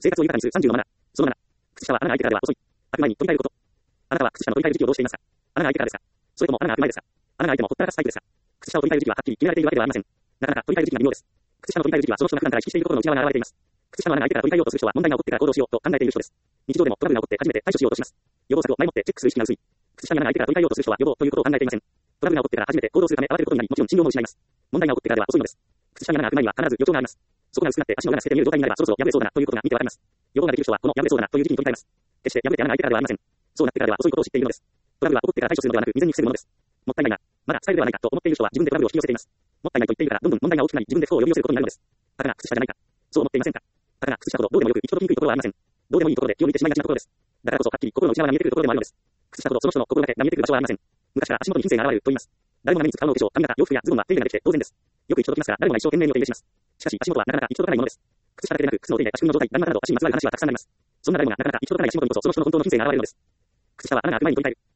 生活を豊かにする30のマナー。そのマナー。靴下は穴が開いてからでは遅い。開く前に取り替えること。あなたは靴下の取り替える時期をどうしていますか？穴が開いてからですか？それとも穴が開く前ですか？穴が開いてもほったらかすタイプですか？靴下を取り替える時期ははっきり決められているわけではありません。なかなか取り替える時期が微妙です。靴下の取り替える時期はその人が普段から意識していることの内側が現れています。靴下の穴が開いてから取り替えようとする人は問題が起こってから行動しようと考えている人です。日常でもトラブルが起こって初めて対処しようとします。予防策を前もってチェックする意識が薄い。靴下に穴が開いてから取り替えようとする人は予防ということを考えていません。トラブルが起こってから初めて行動するため慌てることになり、もちろん信用も失います。問題が起こってからでは遅いのです。靴下に穴が開く前には必ず予兆があります。そこが薄くなって足の裏が透けて見える状態になればそろそろ破れそうだなということが見てわかります。予防ができる人はこの破れそうだなという時期に取り替えます。決して破れて穴が開いてからではありません。そうなってからでは遅いことを知っているのです。トラブルは起こってから対処するのではなく未然に防ぐものです。もったいないな。まだ使えるではないかと思っている人は自分でトラブルを引き寄せています。もったいないと言っているからどんどん問題が大きくなり自分で不幸を呼び寄せることになるのです。たかが靴下じゃないか。そう思っていませんか？たかが靴下ほどどうでもよく行き届きにくいところはありません。どうでもいいところで気を抜いてしまいがちなところです。だからこそはっきり心の内側が見えてくるところでもあるのです。靴下ほどその人の心がけが見えてくる場所はありません。昔から足元に品性が現れると言います。誰もが目につく顔の化粧、髪型、洋服やズボンは手入れができて当然です。よく行き届きますから誰もが一生懸命にお手入れします。しかし足元はなかなか行き届かないものです。靴下だけでなく靴のお手入れ、足首の状態、旦那など足にまつわる話はたくさんあります。そんな誰もがなかなか行き届かない足元にこそその人の本当の品性が現れるのです。靴下は穴が開く前に取り替える。